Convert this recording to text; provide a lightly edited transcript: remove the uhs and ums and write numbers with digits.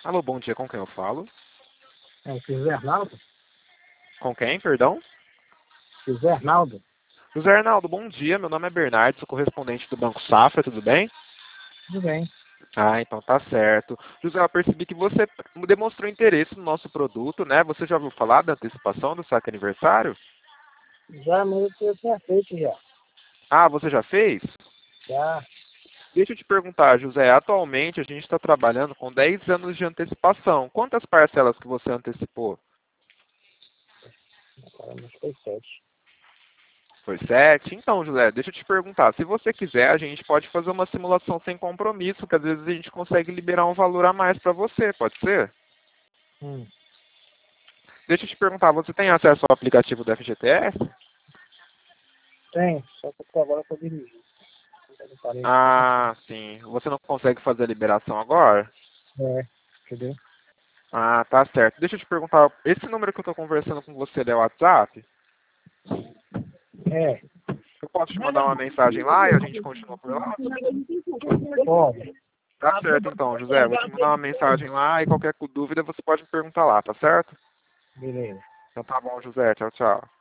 Alô, bom dia, com quem eu falo? É o José Arnaldo? Com quem, perdão? José Arnaldo? José Arnaldo, bom dia, meu nome é Bernardo, sou correspondente do Banco Safra, tudo bem? Tudo bem. Ah, então tá certo. José, eu percebi que você demonstrou interesse no nosso produto, né? Você já ouviu falar da antecipação do saque aniversário? Já, mas eu tinha feito já. Ah, você já fez? Já, Deixa eu te perguntar, José, atualmente a gente está trabalhando com 10 anos de antecipação. Quantas parcelas que você antecipou? caramba, acho que foi 7. Foi 7? Então, José, deixa eu te perguntar. Se você quiser, a gente pode fazer uma simulação sem compromisso, que às vezes a gente consegue liberar um valor a mais para você, pode ser? Hum. Deixa eu te perguntar, você tem acesso ao aplicativo do FGTS? Tem, só que eu agora estou dirigindo. Eu não parei aqui. Ah, sim. Você não consegue fazer a liberação agora? É, entendeu? Ah, tá certo. Deixa eu te perguntar, esse número que eu estou conversando com você é o WhatsApp? É, Eu posso te mandar uma mensagem lá e a gente continua por lá? pode. Tá certo então, José. Eu vou te mandar uma mensagem lá e qualquer dúvida você pode me perguntar lá, tá certo? Beleza. Então tá bom, José. Tchau, tchau.